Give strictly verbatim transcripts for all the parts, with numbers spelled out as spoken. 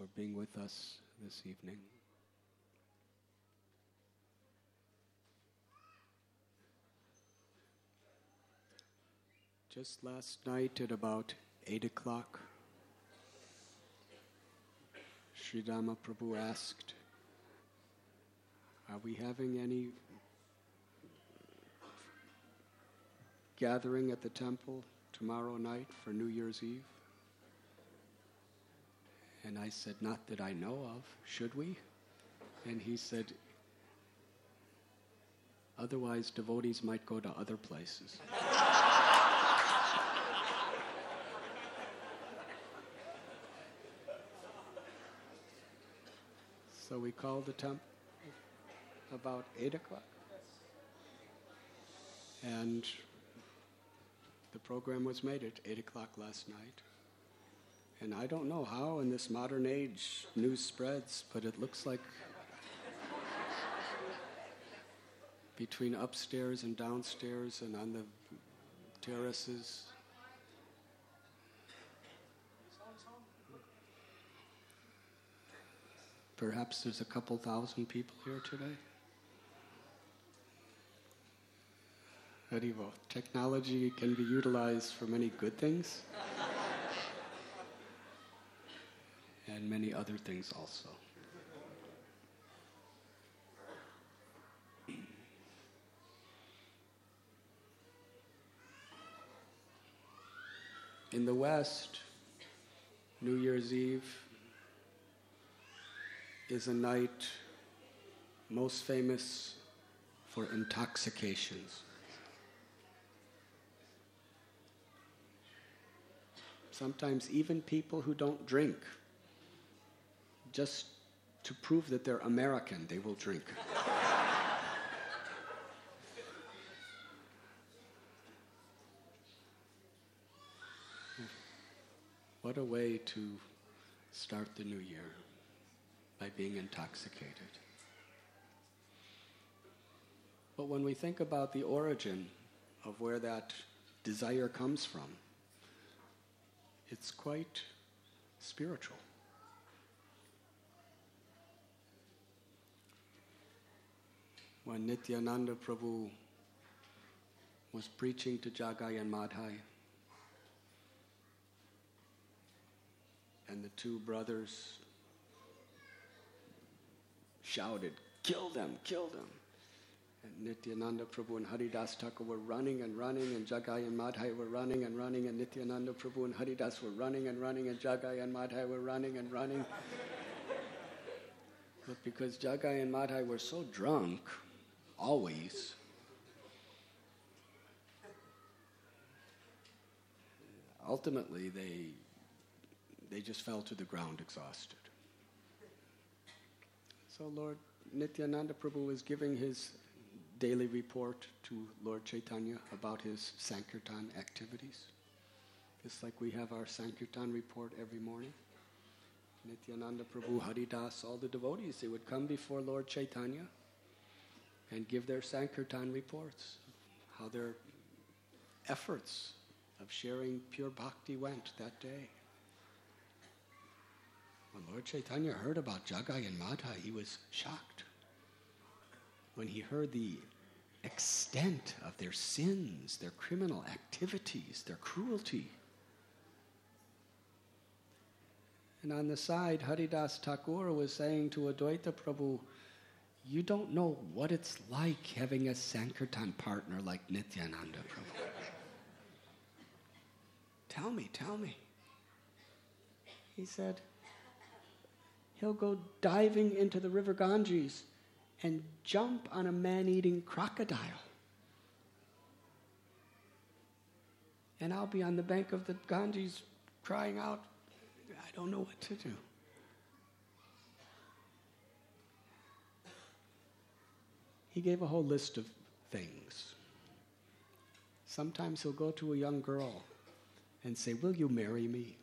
for being with us this evening. Just last night at about eight o'clock, Sri Dhamma Prabhu asked, are we having any gathering at the temple tomorrow night for New Year's Eve? And I said, not that I know of. Should we? And he said, otherwise devotees might go to other places. So we called the temple about eight o'clock. And the program was made at eight o'clock last night. And I don't know how in this modern age news spreads, but it looks like between upstairs and downstairs and on the terraces, perhaps there's a couple thousand people here today. Haribo, technology can be utilized for many good things and many other things also. In the West, New Year's Eve is a night most famous for intoxications. Sometimes even people who don't drink, just to prove that they're American, they will drink. What a way to start the new year, by being intoxicated. But when we think about the origin of where that desire comes from, it's quite spiritual. When Nityananda Prabhu was preaching to Jagai and Madhai, and the two brothers shouted, kill them, kill them. And Nityananda Prabhu and Haridas Thakur were running and running, and Jagai and Madhai were running and running, and Nityananda Prabhu and Haridas were running and running, and Jagai and Madhai were running and running. But because Jagai and Madhai were so drunk, always, ultimately they they just fell to the ground exhausted. So Lord Nityananda Prabhu was giving his daily report to Lord Chaitanya about his Sankirtan activities. Just like we have our Sankirtan report every morning. Nityananda Prabhu, Haridas, all the devotees, they would come before Lord Chaitanya and give their Sankirtan reports, how their efforts of sharing pure bhakti went that day. When Lord Chaitanya heard about Jagai and Madhai, he was shocked. When he heard the extent of their sins, their criminal activities, their cruelty. And on the side, Haridas Thakur was saying to Advaita Prabhu, you don't know what it's like having a Sankirtan partner like Nityananda Prabhu. Tell me, tell me. He said, he'll go diving into the river Ganges and jump on a man-eating crocodile. And I'll be on the bank of the Ganges crying out, I don't know what to do. He gave a whole list of things. Sometimes he'll go to a young girl and say, will you marry me?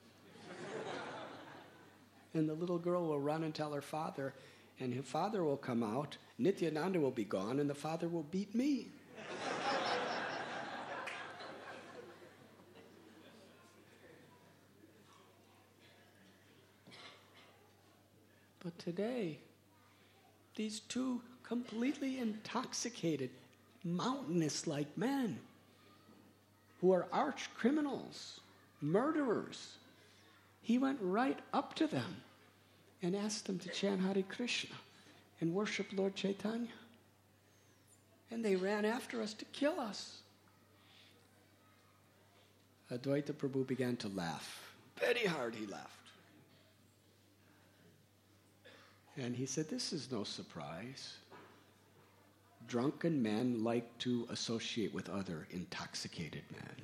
And the little girl will run and tell her father, and her father will come out, Nityananda will be gone, and the father will beat me. But today, these two completely intoxicated, mountainous-like men who are arch criminals, murderers, he went right up to them and asked them to chant Hare Krishna and worship Lord Chaitanya. And they ran after us to kill us. Advaita Prabhu began to laugh. Very hard he laughed. And he said, this is no surprise. Drunken men like to associate with other intoxicated men.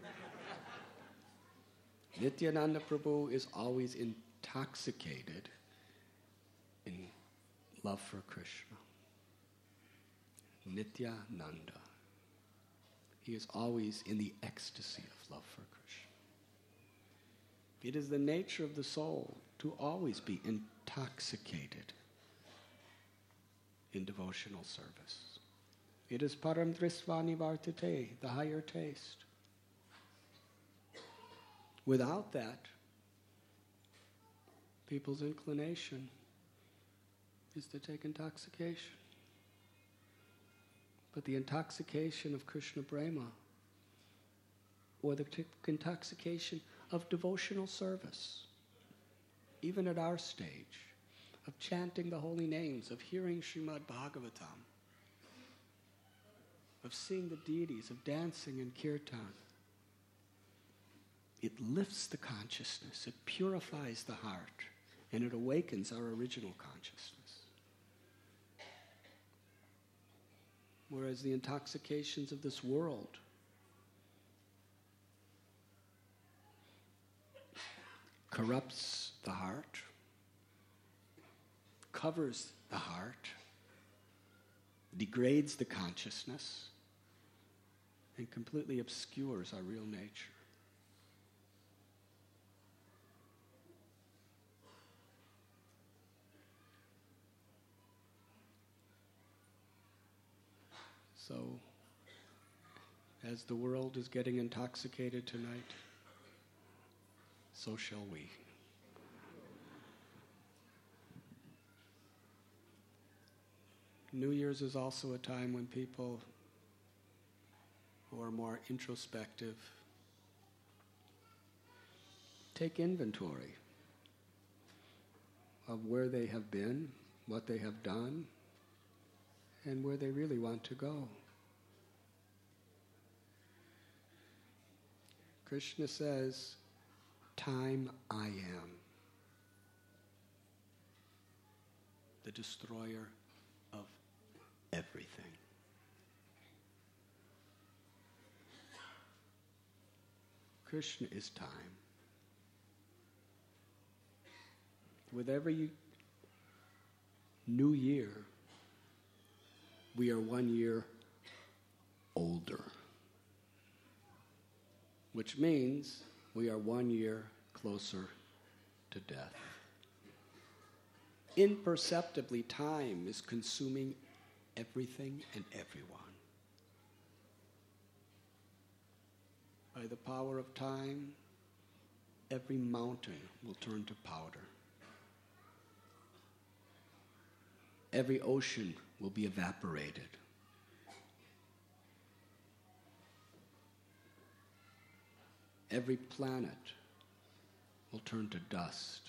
Nityananda Prabhu is always intoxicated in love for Krishna. Nityananda. He is always in the ecstasy of love for Krishna. It is the nature of the soul to always be intoxicated in devotional service. It is param drisvani vartate, the higher taste. Without that, people's inclination is to take intoxication. But the intoxication of Krishna Prema, or the t- intoxication of devotional service, even at our stage, of chanting the holy names, of hearing Srimad Bhagavatam, of seeing the deities, of dancing in kirtan, it lifts the consciousness, it purifies the heart, and it awakens our original consciousness. Whereas the intoxications of this world corrupts the heart, covers the heart, degrades the consciousness, and completely obscures our real nature. So, as the world is getting intoxicated tonight, so shall we. New Year's is also a time when people who are more introspective take inventory of where they have been, what they have done, and where they really want to go. Krishna says, time I am, the destroyer of everything. Krishna is time. With every new year, we are one year older, which means we are one year closer to death. Imperceptibly, time is consuming everything and everyone. By the power of time, every mountain will turn to powder. Every ocean will be evaporated. Every planet will turn to dust.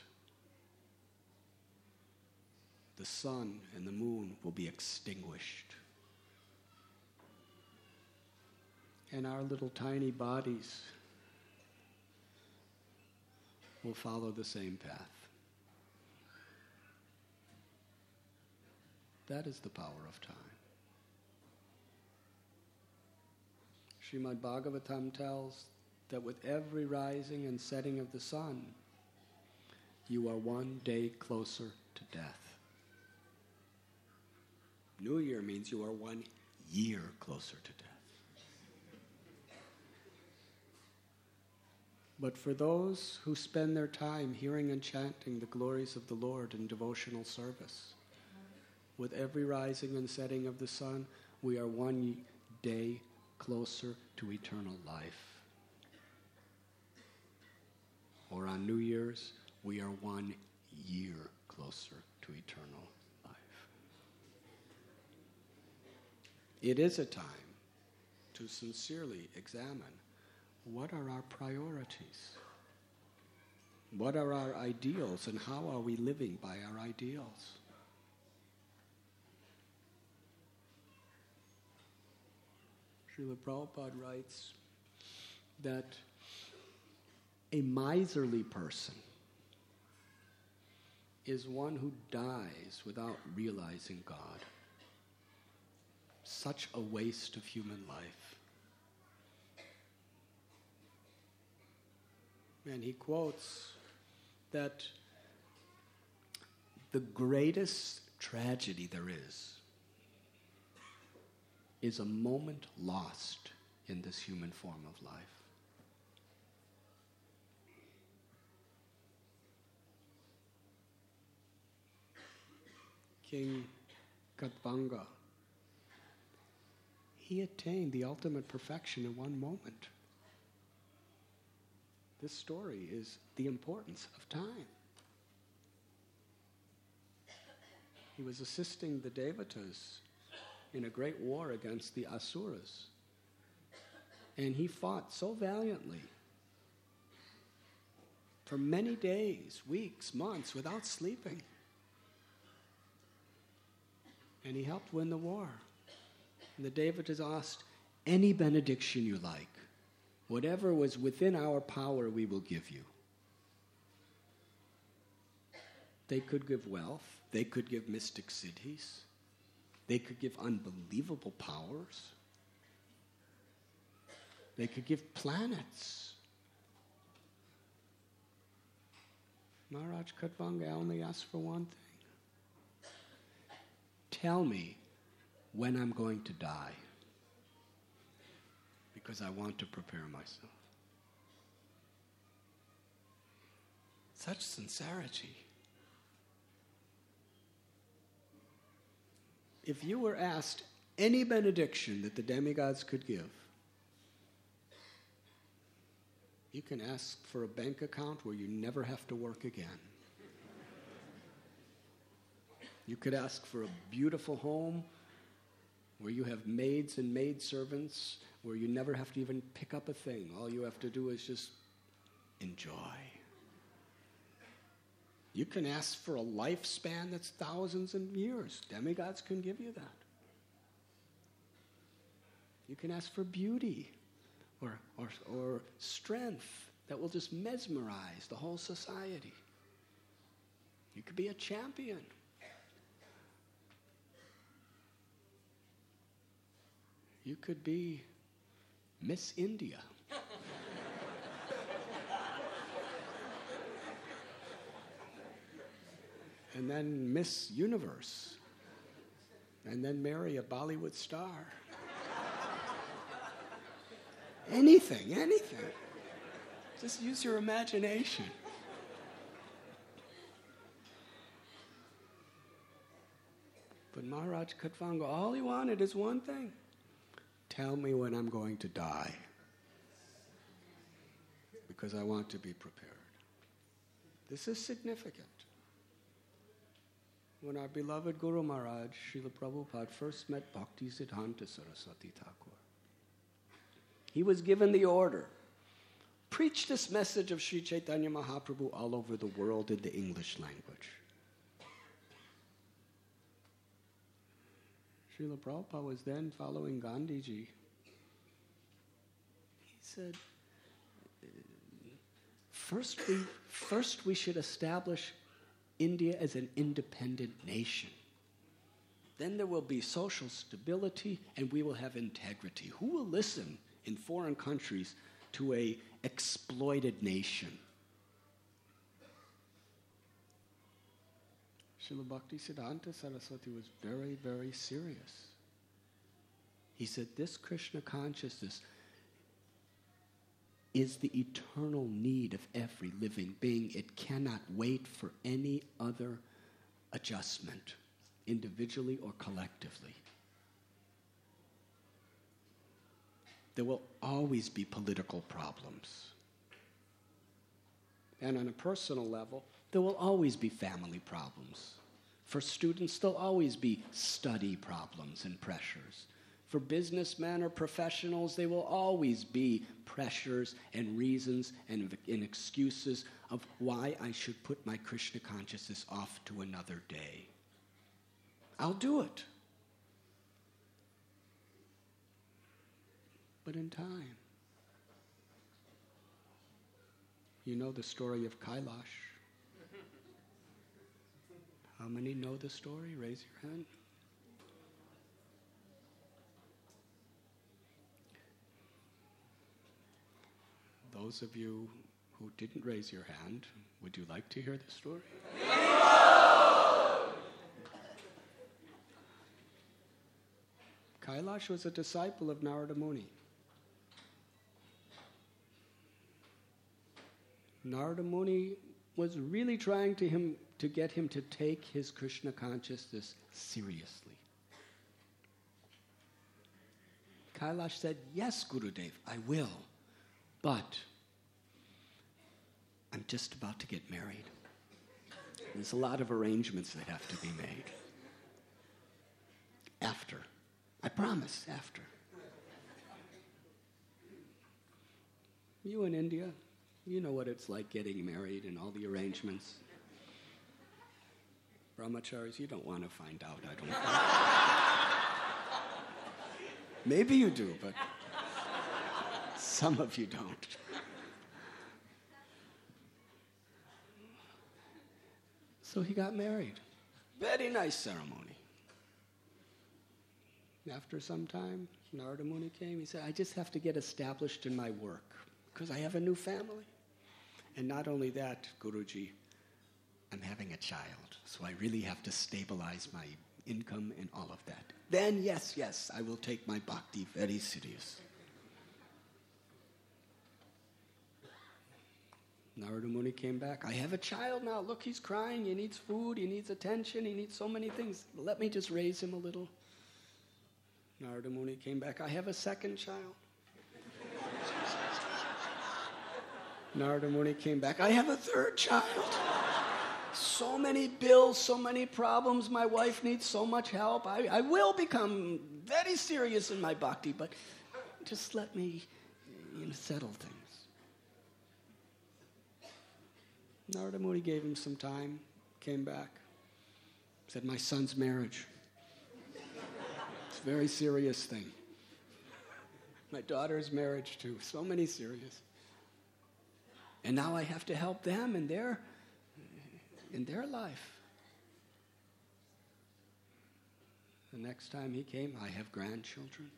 The sun and the moon will be extinguished. And our little tiny bodies will follow the same path. That is the power of time. Srimad Bhagavatam tells that with every rising and setting of the sun, you are one day closer to death. New Year means you are one year closer to death. But for those who spend their time hearing and chanting the glories of the Lord in devotional service, with every rising and setting of the sun, we are one day closer to eternal life. Or on New Year's, we are one year closer to eternal life. It is a time to sincerely examine what are our priorities, what are our ideals, and how are we living by our ideals. Srila Prabhupada writes that a miserly person is one who dies without realizing God. Such a waste of human life. And he quotes that the greatest tragedy there is is a moment lost in this human form of life. King Katvanga, he attained the ultimate perfection in one moment. This story is the importance of time. He was assisting the Devatas in a great war against the Asuras. And he fought so valiantly for many days, weeks, months, without sleeping. And he helped win the war. And the Devatas asked, any benediction you like, whatever was within our power, we will give you. They could give wealth. They could give mystic siddhis. They could give unbelievable powers. They could give planets. Maharaj Katvanga only asked for one thing. Tell me when I'm going to die, because I want to prepare myself. Such sincerity. If you were asked any benediction that the demigods could give, you can ask for a bank account where you never have to work again. You could ask for a beautiful home where you have maids and maidservants, where you never have to even pick up a thing. All you have to do is just enjoy. You can ask for a lifespan that's thousands of years. Demigods can give you that. You can ask for beauty or, or, or strength that will just mesmerize the whole society. You could be a champion. You could be Miss India. And then Miss Universe. And then marry a Bollywood star. Anything, anything. Just use your imagination. But Maharaj Katvanga, all he wanted is one thing. Tell me when I'm going to die, because I want to be prepared. This is significant. When our beloved Guru Maharaj, Srila Prabhupada, first met Bhakti Siddhanta Saraswati Thakur, he was given the order, preach this message of Sri Chaitanya Mahaprabhu all over the world in the English language. Srila Prabhupada was then following Gandhiji. He said, first we, first we should establish India as an independent nation. Then there will be social stability and we will have integrity. Who will listen in foreign countries to a exploited nation? Srila Bhakti Siddhanta Saraswati was very, very serious. He said, this Krishna consciousness is the eternal need of every living being. It cannot wait for any other adjustment, individually or collectively. There will always be political problems. And on a personal level, there will always be family problems. For students, there'll always be study problems and pressures. For businessmen or professionals, there will always be pressures and reasons and, and excuses of why I should put my Krishna consciousness off to another day. I'll do it. But in time. You know the story of Kailash. How many know the story? Raise your hand. Those of you who didn't raise your hand, would you like to hear the story? Kailash was a disciple of Narada Muni. Narada Muni was really trying to him to get him to take his Krishna consciousness seriously. Kailash said, "Yes, Gurudev, I will, but I'm just about to get married. There's a lot of arrangements that have to be made. After. I promise, after." You in India, you know what it's like getting married and all the arrangements. Brahmacharis, you don't want to find out, I don't think. Maybe you do, but some of you don't. So he got married. Very nice ceremony. After some time, Narada Muni came. He said, "I just have to get established in my work because I have a new family. And not only that, Guruji, I'm having a child, so I really have to stabilize my income and all of that. Then, yes, yes, I will take my bhakti very serious." Narada Muni came back. "I have a child now. Look, he's crying. He needs food. He needs attention. He needs so many things. Let me just raise him a little." Narada Muni came back. "I have a second child." Narada Muni came back. "I have a third child. So many bills, so many problems. My wife needs so much help. I, I will become very serious in my bhakti, but just let me, you know, settle things." Narada Muni gave him some time, came back, said, "My son's marriage. It's a very serious thing. My daughter's marriage too. So many serious. And now I have to help them in their, in their life." The next time he came, "I have grandchildren.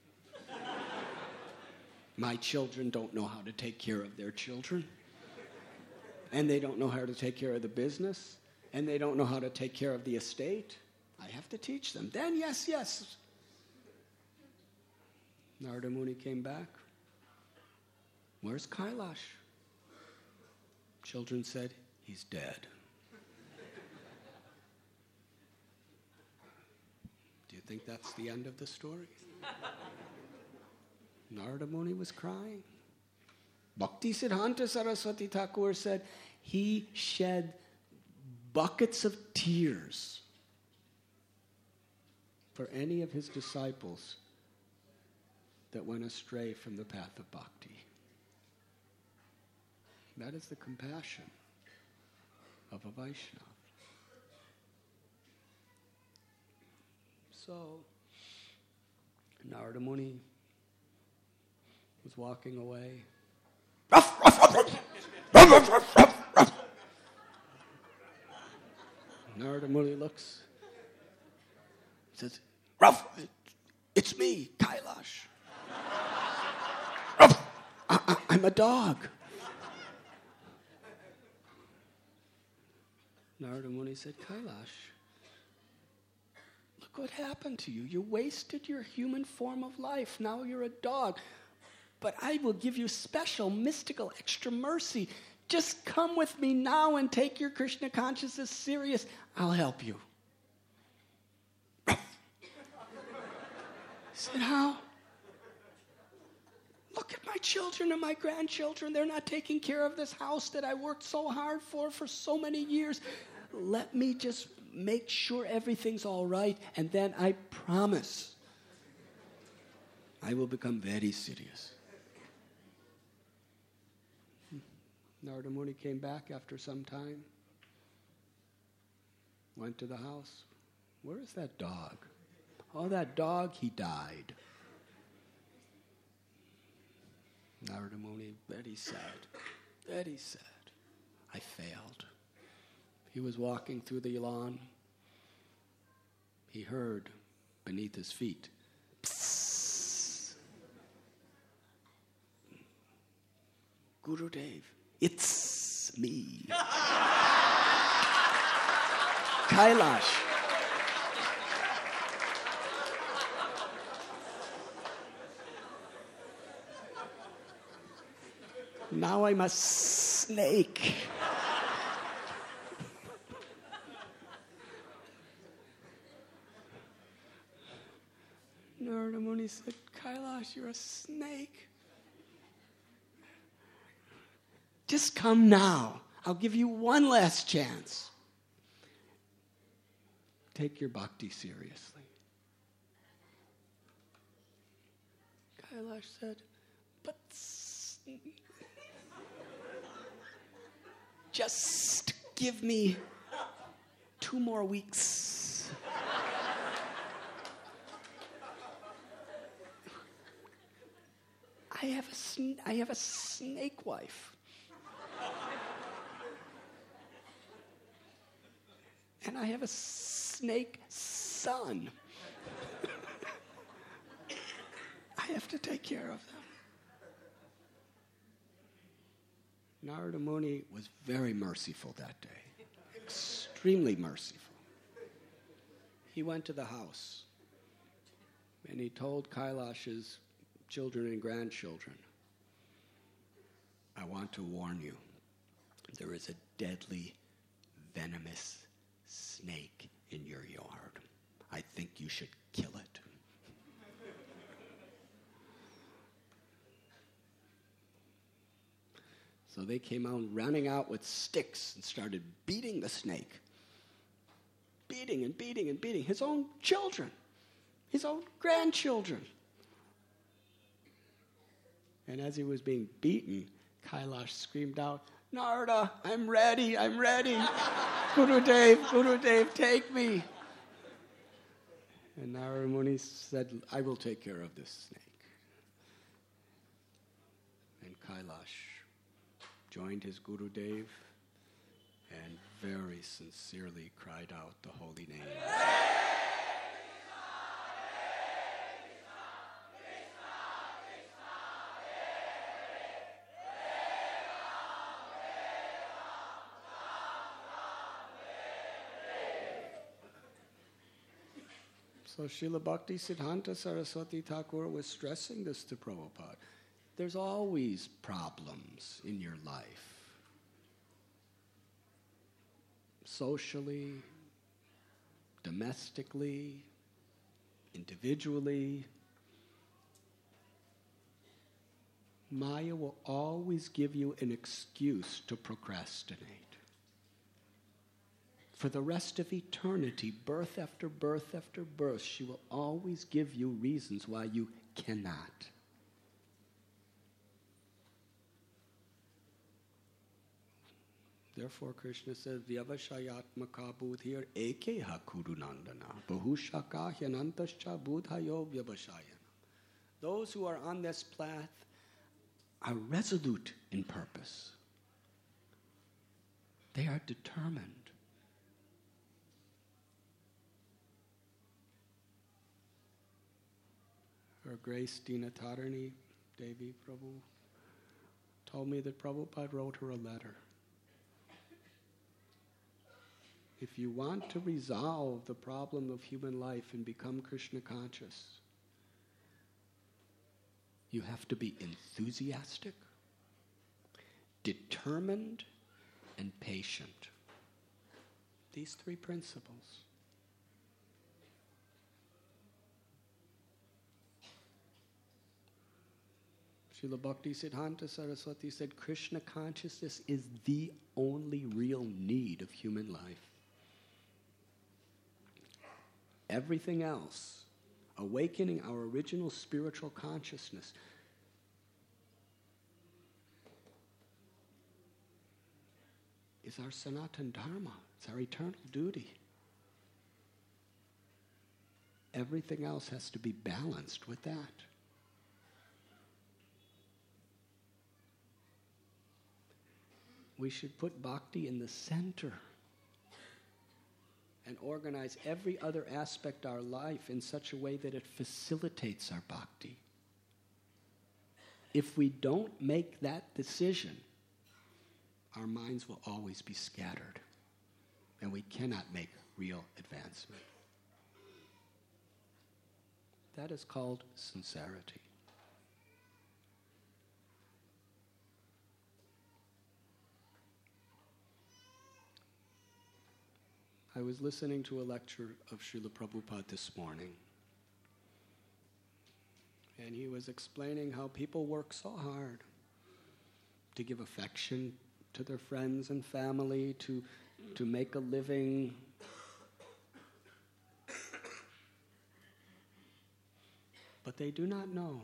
My children don't know how to take care of their children. And they don't know how to take care of the business. And they don't know how to take care of the estate. I have to teach them. Then, yes, yes." Narada Muni came back. "Where's Kailash?" Children said, "He's dead." Do you think that's the end of the story? Narada Muni was crying. Bhakti Siddhanta Saraswati Thakur said he shed buckets of tears for any of his disciples that went astray from the path of bhakti. That is the compassion of a Vaishnava. So, Narada Muni was walking away. Narada Muni looks, says, "Ruff, it's me, Kailash. Ruff, I, I, I'm a dog." Narada Muni said, "Kailash, look what happened to you. You wasted your human form of life. Now you're a dog. But I will give you special, mystical, extra mercy. Just come with me now and take your Krishna consciousness serious. I'll help you." He said, "How? Look at my children and my grandchildren. They're not taking care of this house that I worked so hard for for so many years. Let me just make sure everything's all right, and then I promise I will become very serious. Narada Muni came back after some time, went to the house. Where is that dog? Oh, that dog, he died. Narada Muni, very sad, very sad. I failed. He was walking through the lawn. He heard beneath his feet, psst. Gurudev, it's me. Kailash. Now I'm a snake. Narada Muni said, Kailash, you're a snake. Just come now. I'll give you one last chance. Take your bhakti seriously. Kailash said, but just give me two more weeks. I have a sn- I have a snake wife. And I have a snake son. I have to take care of them. Narada Muni was very merciful that day. Extremely merciful. He went to the house and he told Kailash's children and grandchildren, I want to warn you, there is a deadly, venomous snake in your yard. I think you should kill it. So they came out running out with sticks and started beating the snake. Beating and beating and beating his own children, his own grandchildren. And as he was being beaten, Kailash screamed out, Narada, I'm ready, I'm ready. Gurudev, Gurudev, take me. And Narada Muni said, I will take care of this snake. And Kailash joined his Gurudev and very sincerely cried out the holy name. So Srila Bhakti Siddhanta Saraswati Thakur was stressing this to Prabhupada. There's always problems in your life. Socially, domestically, individually. Maya will always give you an excuse to procrastinate. For the rest of eternity, birth after birth after birth, she will always give you reasons why you cannot. Therefore, Krishna says, Vyavashayatmaka buddhir ekeha kurunandana bahushaka hyanantascha buddhayo vyavashayana. Those who are on this path are resolute in purpose. They are determined. Her Grace Dina Tarini Devi Prabhu told me that Prabhupada wrote her a letter. If you want to resolve the problem of human life and become Krishna conscious, you have to be enthusiastic, determined, and patient. These three principles. Srila Bhakti Siddhanta Saraswati said, Krishna consciousness is the only real need of human life. everything else, awakening our original spiritual consciousness, is our Sanatana Dharma. It's our eternal duty. Everything else has to be balanced with that. We should put bhakti in the center and organize every other aspect of our life in such a way that it facilitates our bhakti. If we don't make that decision, our minds will always be scattered, and we cannot make real advancement. That is called sincerity. I was listening to a lecture of Srila Prabhupada this morning, and he was explaining how people work so hard to give affection to their friends and family, to, to make a living. But they do not know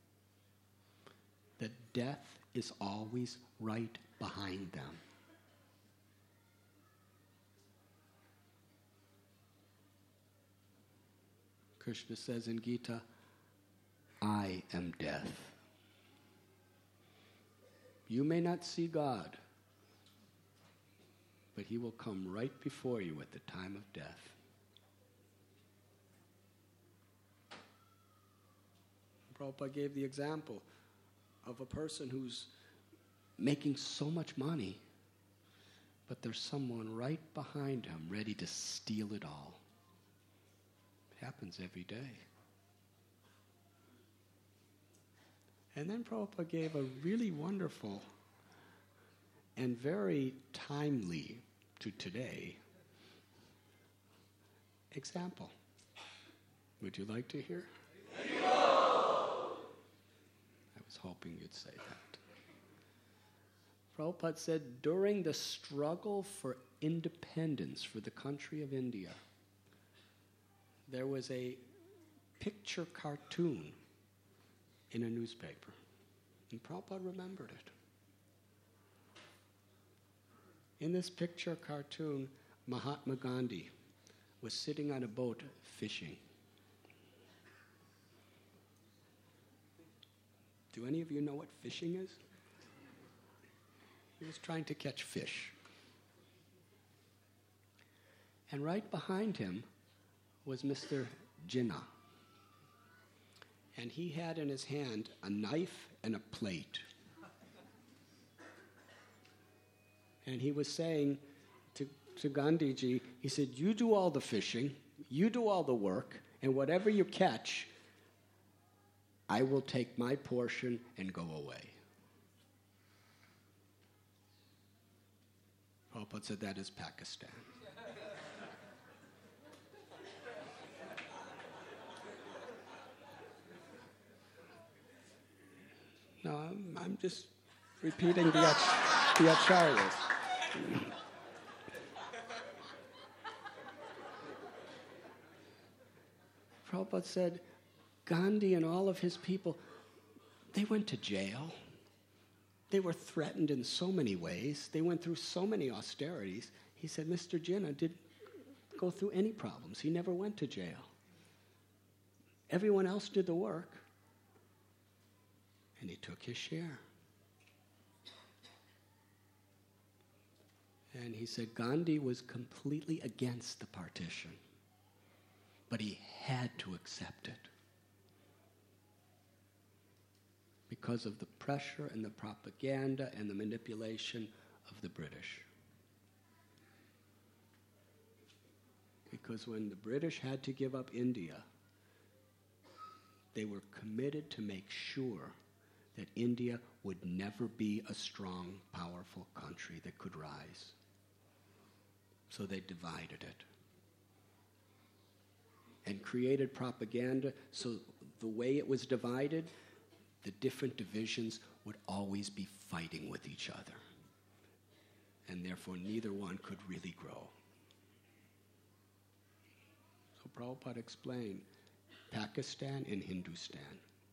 that death is always right behind them. Krishna says in Gita, I am death. You may not see God, but He will come right before you at the time of death. Prabhupada gave the example of a person who's making so much money, but there's someone right behind him ready to steal it all. It happens every day. And then Prabhupada gave a really wonderful and very timely to today example. Would you like to hear? I was hoping you'd say that. Prabhupada said, during the struggle for independence for the country of India, there was a picture cartoon in a newspaper. And Prabhupada remembered it. In this picture cartoon, Mahatma Gandhi was sitting on a boat fishing. Do any of you know what fishing is? He was trying to catch fish. And right behind him was Mister Jinnah. And he had in his hand a knife and a plate. And he was saying to, to Gandhiji, he said, you do all the fishing, you do all the work, and whatever you catch, I will take my portion and go away. Prabhupada said that is Pakistan. No, I'm, I'm just repeating the, ach- the acharyas. Prabhupada said, Gandhi and all of his people, they went to jail. They were threatened in so many ways. They went through so many austerities. He said, Mister Jinnah didn't go through any problems. He never went to jail. Everyone else did the work. And he took his share. And he said Gandhi was completely against the partition, but he had to accept it because of the pressure and the propaganda and the manipulation of the British. Because when the British had to give up India, they were committed to make sure that India would never be a strong, powerful country that could rise. So they divided it and created propaganda so the way it was divided, the different divisions would always be fighting with each other. And therefore neither one could really grow. So Prabhupada explained Pakistan and Hindustan.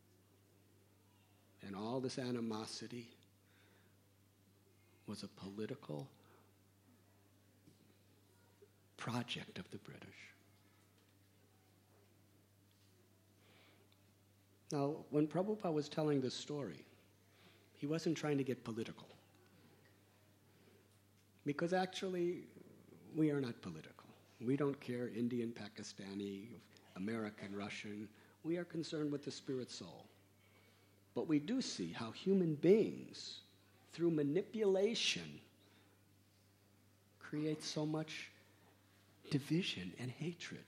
And all this animosity was a political project of the British. Now, when Prabhupada was telling this story, he wasn't trying to get political. Because actually, we are not political. We don't care Indian, Pakistani, American, Russian. We are concerned with the spirit soul. But we do see how human beings, through manipulation, create so much division and hatred.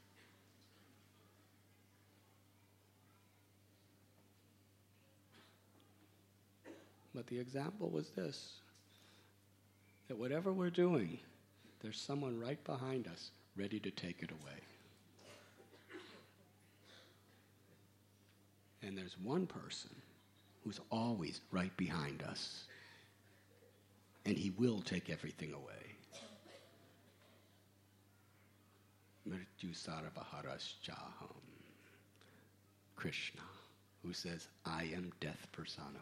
But the example was this, that whatever we're doing, there's someone right behind us ready to take it away. And there's one person who's always right behind us, and he will take everything away. Mrityu Sarvaharashchaham. Krishna, who says, I am death personified.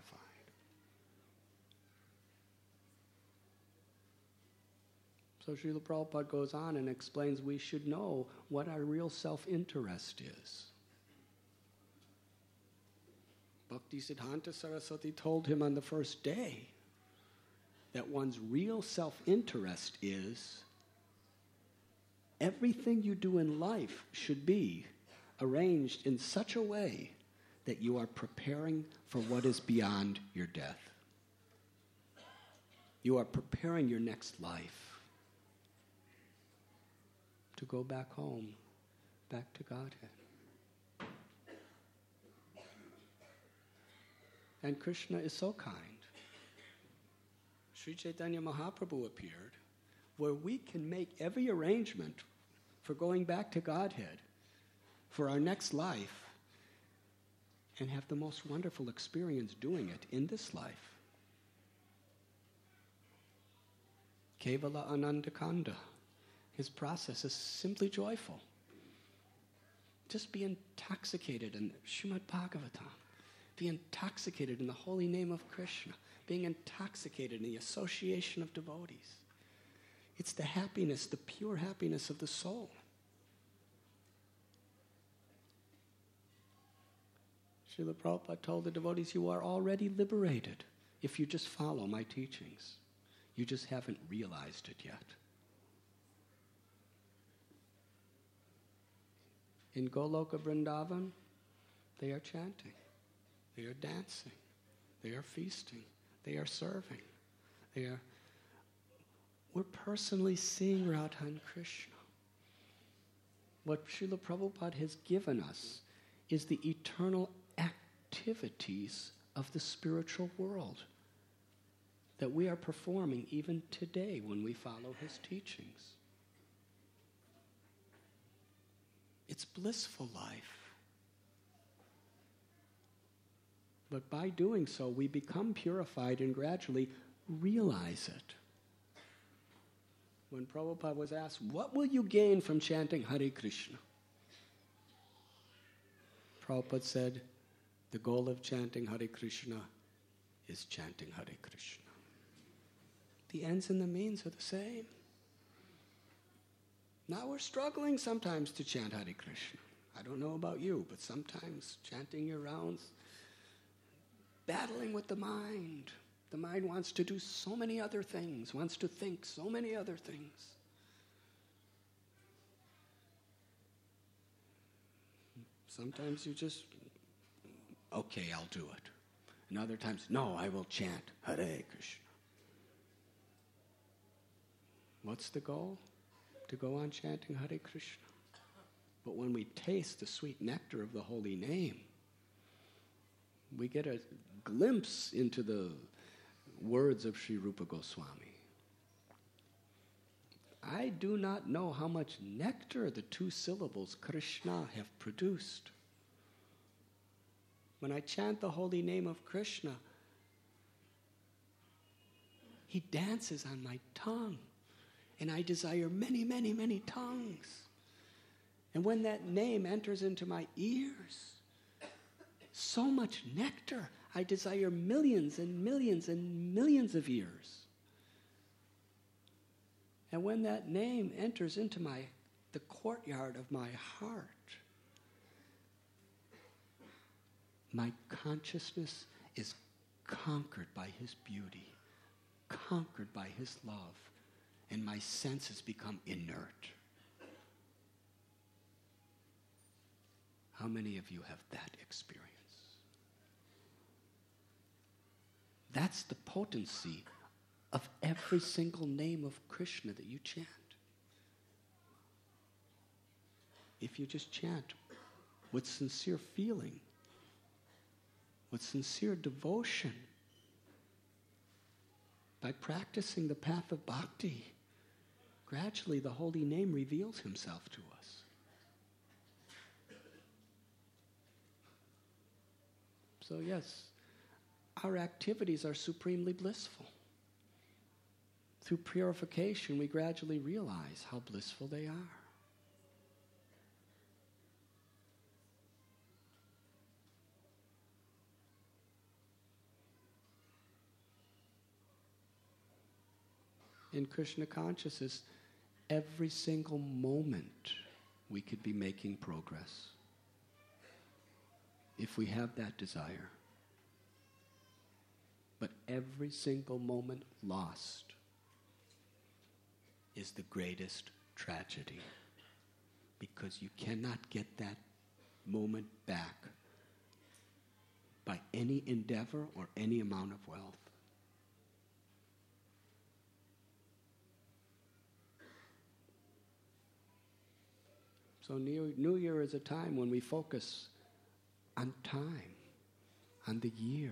So Srila Prabhupada goes on and explains we should know what our real self-interest is. Bhakti Siddhanta Saraswati told him on the first day that one's real self-interest is everything you do in life should be arranged in such a way that you are preparing for what is beyond your death. You are preparing your next life to go back home, back to Godhead. And Krishna is so kind. Sri Chaitanya Mahaprabhu appeared where we can make every arrangement for going back to Godhead, for our next life, and have the most wonderful experience doing it in this life. Kevala Anandakanda. His process is simply joyful. Just be intoxicated in Srimad Bhagavatam. Be intoxicated in the holy name of Krishna. Being intoxicated in the association of devotees. It's the happiness, the pure happiness of the soul. Srila Prabhupada told the devotees, you are already liberated if you just follow my teachings. You just haven't realized it yet. In Goloka Vrindavan, they are chanting, they are dancing, they are feasting, they are serving, they are... We're personally seeing Radha and Krishna. What Srila Prabhupada has given us is the eternal activities of the spiritual world that we are performing even today when we follow his teachings. It's blissful life. But by doing so, we become purified and gradually realize it. When Prabhupada was asked, what will you gain from chanting Hare Krishna? Prabhupada said, the goal of chanting Hare Krishna is chanting Hare Krishna. The ends and the means are the same. Now we're struggling sometimes to chant Hare Krishna. I don't know about you, but sometimes chanting your rounds, battling with the mind. The mind wants to do so many other things, wants to think so many other things. Sometimes you just, okay, I'll do it. And other times, no, I will chant Hare Krishna. What's the goal? To go on chanting Hare Krishna. But when we taste the sweet nectar of the holy name, we get a glimpse into the words of Sri Rupa Goswami. I do not know how much nectar the two syllables Krishna have produced. When I chant the holy name of Krishna, he dances on my tongue. And I desire many, many, many tongues. And when that name enters into my ears, so much nectar. I desire millions and millions and millions of ears. And when that name enters into my the courtyard of my heart, my consciousness is conquered by his beauty, conquered by his love, and my senses become inert. How many of you have that experience? That's the potency of every single name of Krishna that you chant. If you just chant with sincere feeling, with sincere devotion, by practicing the path of bhakti, gradually the holy name reveals himself to us. So yes, our activities are supremely blissful. Through purification, we gradually realize how blissful they are. In Krishna consciousness, every single moment we could be making progress if we have that desire. But every single moment lost is the greatest tragedy, because you cannot get that moment back by any endeavor or any amount of wealth. So New, New Year is a time when we focus on time, on the year.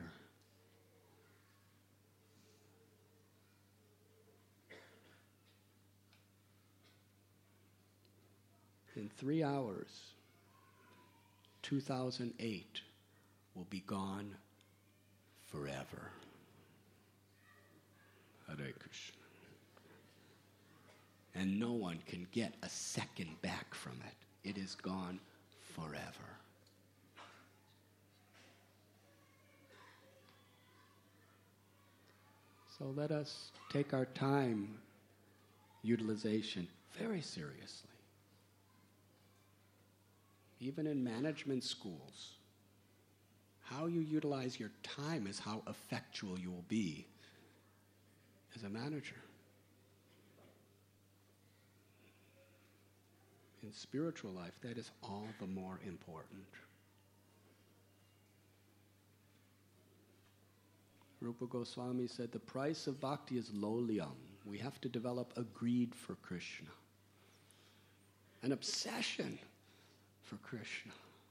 In three hours, two thousand eight will be gone forever. Hare Krishna. And no one can get a second back from it. It is gone forever. So let us take our time utilization very seriously. Even in management schools, how you utilize your time is how effectual you will be as a manager. In spiritual life, that is all the more important. Rupa Goswami said the price of bhakti is lowlyam. We have to develop a greed for Krishna, an obsession for Krishna.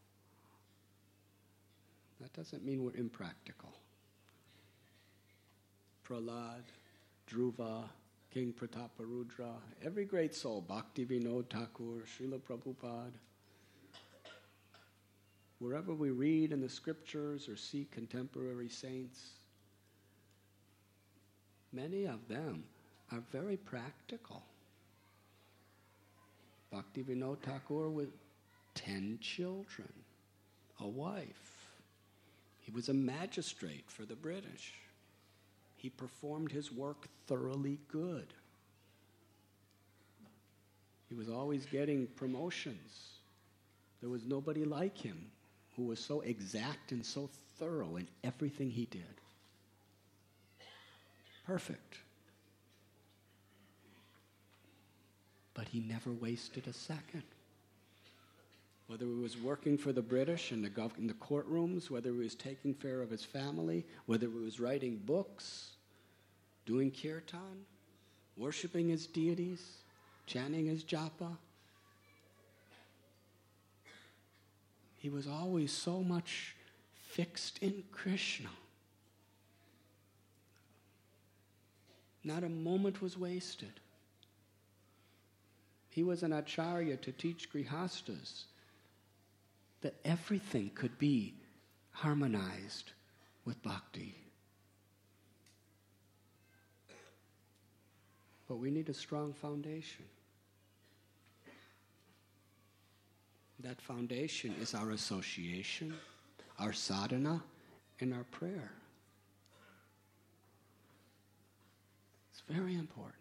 That doesn't mean we're impractical. Prahlad, Dhruva, King Prataparudra, every great soul, Bhakti Vinod Thakur, Srila Prabhupada, wherever we read in the scriptures or see contemporary saints, many of them are very practical. Bhakti Vinod Thakur with ten children, a wife. He was a magistrate for the British. He performed his work thoroughly good. He was always getting promotions. There was nobody like him who was so exact and so thorough in everything he did. Perfect. But he never wasted a second. Whether he was working for the British in the, gov- in the courtrooms, whether he was taking care of his family, whether he was writing books, doing kirtan, worshipping his deities, chanting his japa, he was always so much fixed in Krishna. Not a moment was wasted. He was an acharya to teach grihastas that everything could be harmonized with bhakti. But we need a strong foundation. That foundation is our association, our sadhana, and our prayer. It's very important.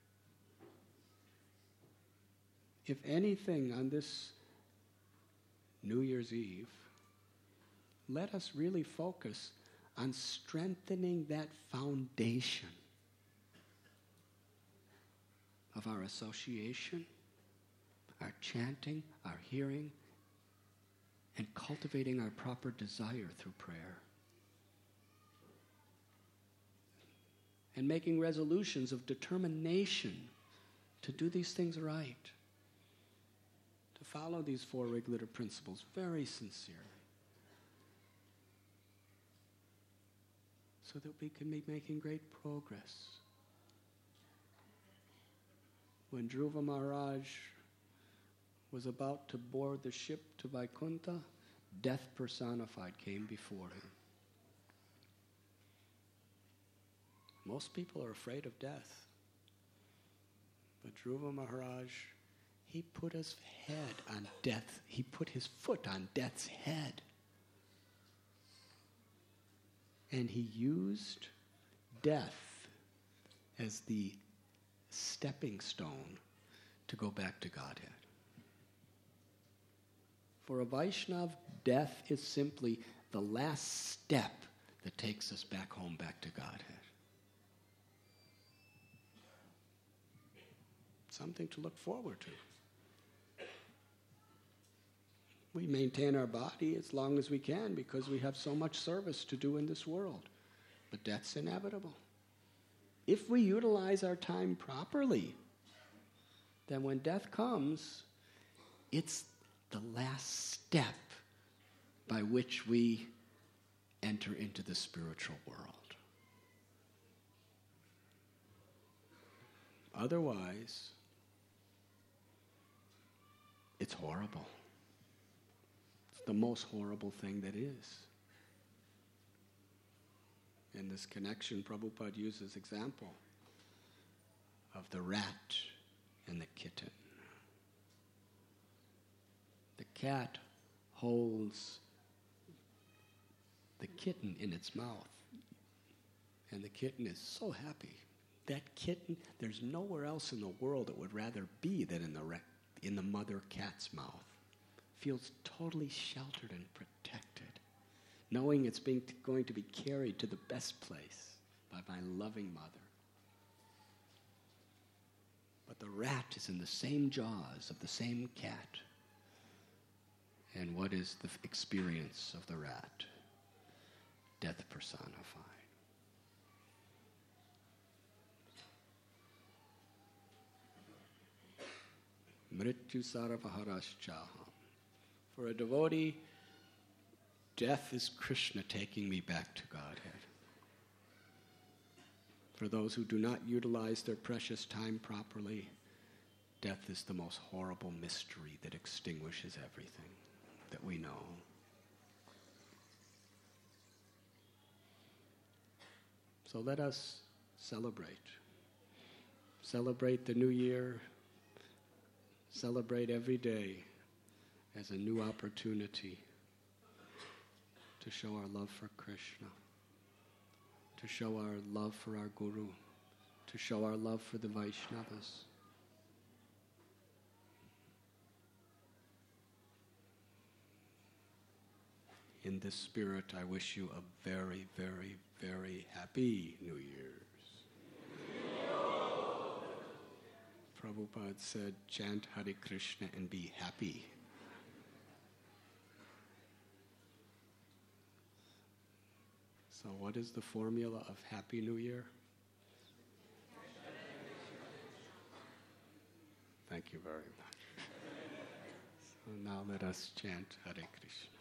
If anything, on this New Year's Eve, let us really focus on strengthening that foundation of our association, our chanting, our hearing, and cultivating our proper desire through prayer. And making resolutions of determination to do these things right. To follow these four regulator principles very sincerely. So that we can be making great progress. When Dhruva Maharaj was about to board the ship to Vaikuntha, death personified came before him. Most people are afraid of death. But Dhruva Maharaj, he put his head on death. He put his foot on death's head. And he used death as the stepping stone to go back to Godhead. For a Vaishnava, death is simply the last step that takes us back home, back to Godhead. Something to look forward to. We maintain our body as long as we can because we have so much service to do in this world. But death's inevitable. If we utilize our time properly, then when death comes, it's the last step by which we enter into the spiritual world. Otherwise, it's horrible. It's the most horrible thing that is. In this connection, Prabhupada uses example of the rat and the kitten. The cat holds the kitten in its mouth, and the kitten is so happy. That kitten, there's nowhere else in the world it would rather be than in the re- in the mother cat's mouth. Feels totally sheltered and protected, knowing it's being t- going to be carried to the best place by my loving mother. But the rat is in the same jaws of the same cat. And what is the f- experience of the rat? Death personified. Mrityu saravaharashchaham. For a devotee, death is Krishna taking me back to Godhead. For those who do not utilize their precious time properly, death is the most horrible mystery that extinguishes everything that we know. So let us celebrate. Celebrate the new year. Celebrate every day as a new opportunity to show our love for Krishna, to show our love for our Guru, to show our love for the Vaishnavas. In this spirit, I wish you a very, very, very happy New Year's. Prabhupada said, chant Hare Krishna and be happy. So what is the formula of Happy New Year? Thank you very much. So now let us chant Hare Krishna.